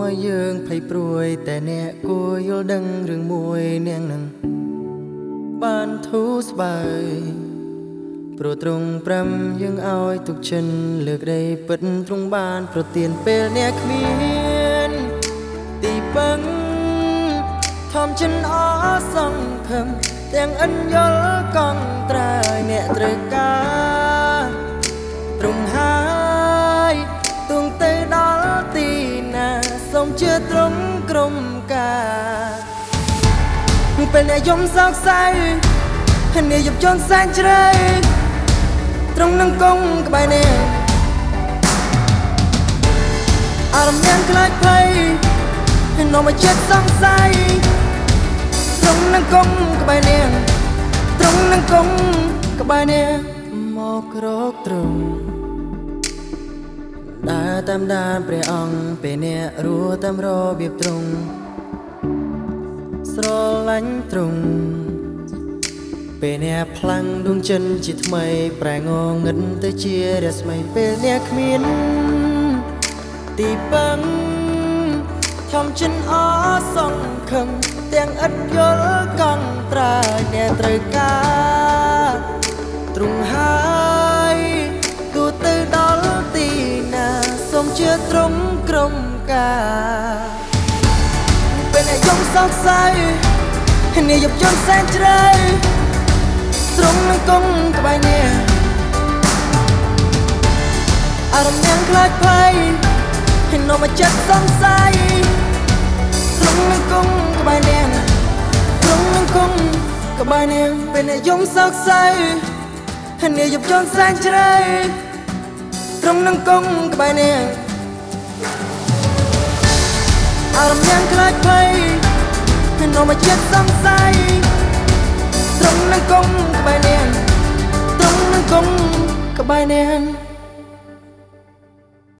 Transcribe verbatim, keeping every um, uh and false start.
មកយើងភ័យព្រួយតែអ្នកគួរយល់ដឹងរឿងមួយនាងនឹងបានធូរស្បើយព្រោះទ្រង់ប្រាំយើងឲ្យទុកចិនលើកដីពិតទ្រង់បានប្រទានពេលអ្នកគ្មានទីពឹងធំចិនអសង្ឃឹមទាំងអិនយល់កង់ត្រើយអ្នកត្រូវការទ្រង់ហើយទួងទៅដល់ទីណាសូមជឿទ្រង់ក្រុមការពេលអ្នកយំសោកសៅអ្នកយប់ជន់សែនជ្រៅទ្រង់នឹងគង់ក្បែរអ្នកអារម្មណ៍យ៉ាងខ្លាចភ័យនាំមកចិត្តសង្ស័យទ្រង់នឹងគង់ក្បែរអ្នកទ្រង់នឹងគង់ក្បែរអ្នកមករកទ្រង់ដើរតាមដានព្រះអង្គពេលអ្នករស់តាមរបៀបទ្រង់ស្រឡាញ់ទ្រង់ពេលអ្នកផ្លាំងដួងចិនជាថ្មីប្រែងងឹតទៅជារស្មីពេលអ្នកគ្មានទីពឹងធំចិនអសង្ឃឹមទាំងឥតយល់កង់ត្រើយអ្នកត្រូវការទ្រង់ហើយទូទៅដល់ទីណាសូមជឿទ្រង់ក្រុមការពេលអ្នកយំសោកសៅអ្នកយប់ជន់សែនជ្រៅទ្រង់នឹងគង់ក្បែរអ្នកអារម្មណ៍យ៉ាងខ្លាចភ័យនាំមកចិត្តសង្ស័យទ្រង់នឹងគង់ក្បែរអ្នកទ្រង់នឹងគង់ក្បែរអ្នកពេលអ្នកយំសោកសៅអ្នកយប់ជន់សែនជ្រៅទ្រង់នឹងគង់ក្បែរអ្នកអារម្មណ៍យ៉ាងខ្លាចភ័យនាំមកចិត្តសង្ស័យទ្រង់នឹងគង់ក្បែរអ្នកទ្រង់នឹងគង់ក្បែរអ្នក